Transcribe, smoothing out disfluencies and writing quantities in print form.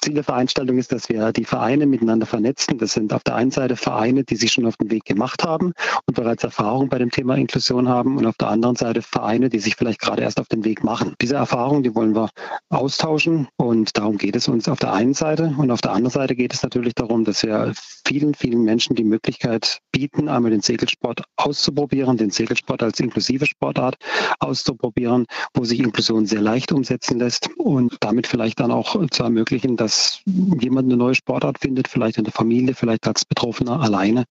Ziel der Veranstaltung ist, dass wir die Vereine miteinander vernetzen. Das sind auf der einen Seite Vereine, die sich schon auf den Weg gemacht haben und bereits Erfahrung bei dem Thema Inklusion haben, und auf der anderen Seite Vereine, die sich vielleicht gerade erst auf den Weg machen. Diese Erfahrungen, die wollen wir austauschen, und darum geht es uns auf der einen Seite. Und auf der anderen Seite geht es natürlich darum, dass wir vielen, vielen Menschen die Möglichkeit bieten, einmal den Segelsport auszuprobieren, den Segelsport als inklusive Sportart auszuprobieren, wo sich Inklusion sehr leicht umsetzen lässt, und damit vielleicht dann auch zu ermöglichen, dass jemand eine neue Sportart findet, vielleicht in der Familie, vielleicht als Betroffener alleine,